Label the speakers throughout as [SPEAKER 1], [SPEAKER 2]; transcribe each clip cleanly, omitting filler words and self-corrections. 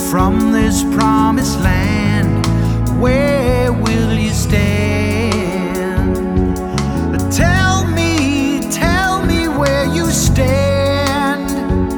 [SPEAKER 1] from this promised land, where will you stand? Tell me where you stand.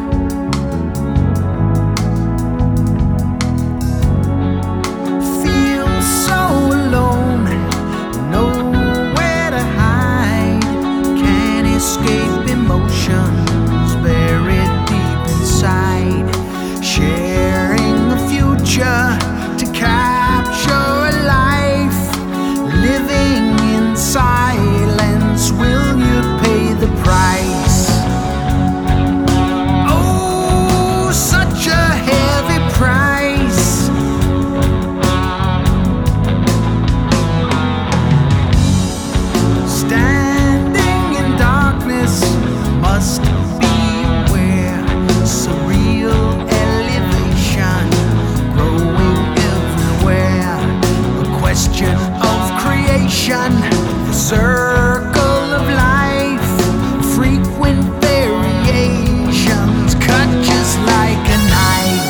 [SPEAKER 1] Feel so alone, nowhere to hide, can't escape emotions buried deep inside, sharing the future to capture a life, living in silence. Will you pay the price? Oh, such a heavy price. Standing in darkness, must be aware, surreal elevation growing everywhere, a question of creation, the circle of life, frequent variations cut just like a knife.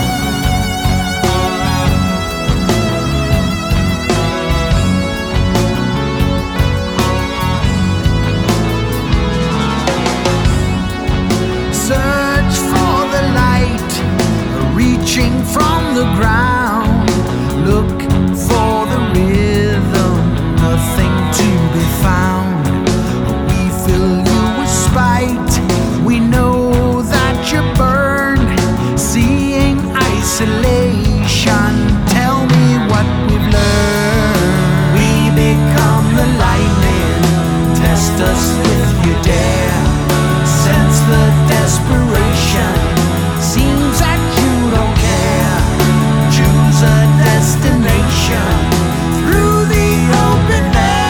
[SPEAKER 1] Search for the light, reaching from the ground. Look for the rhythm, nothing to be found. We fill you with spite, we know that you burn, seeing isolation. Tell me what we've learned. We become the lightning, test us if you dare. Sense the desperation, seems that you don't care. Choose a destination through the open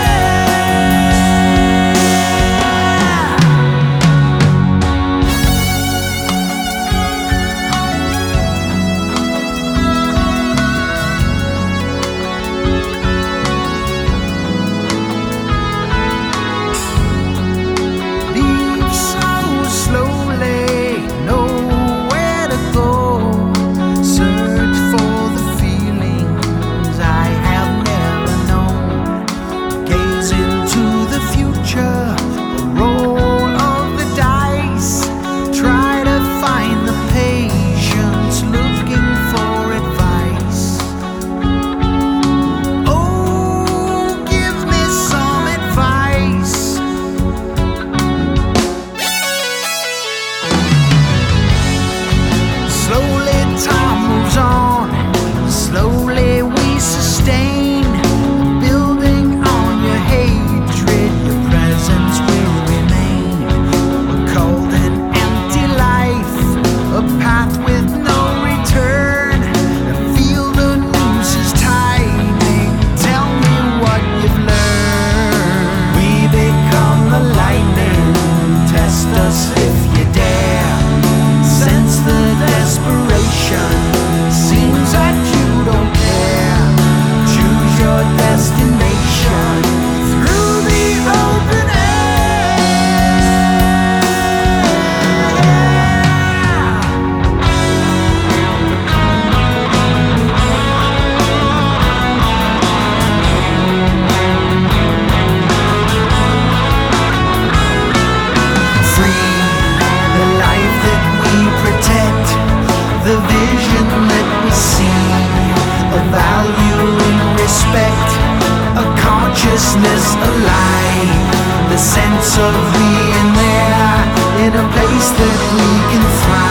[SPEAKER 1] leave so slowly, nowhere to go. Search for the feelings I have never known. Gaze into the future, a roll of the dice. Try to find the patience, looking for advice. Oh, give me some advice. Slowly time moves on, slowly we sustain, building on your hatred, your presence will remain. We're called an empty life, a path with no return. Feel the noose is tightening, tell me what you've learned. We become the lightning, test us if you dare. Sense the desperation, seems that you don't care. Choose your destination through the open free, the life that we protect, the vision that we see, a value and respect, a consciousness alive, the sense of being there in a place that we can thrive.